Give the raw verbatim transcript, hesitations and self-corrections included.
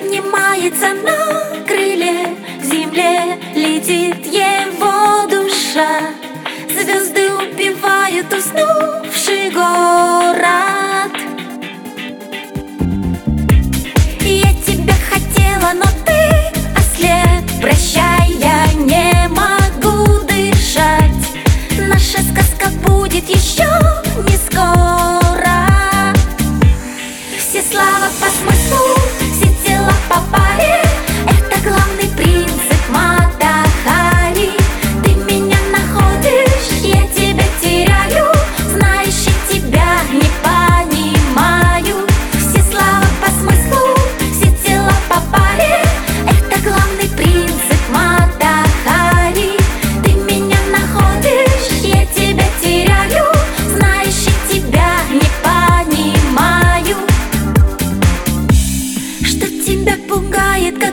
поднимается на крыле, к земле летит его душа. Звезды убивают уснувший город. Я тебя хотела, но ты ослеп. Прощай, я не могу дышать. Наша сказка будет еще не скоро. Все слова по смыслу, все дела по паре. Это главный принцип Мата Хари. Ты меня находишь, я тебя теряю. Знаешь, я тебя не понимаю. Все слова по смыслу, все дела по паре. Это главный принцип Мата Хари. Ты меня находишь, я тебя теряю. Знаешь, я тебя не понимаю. Что тебя пугает?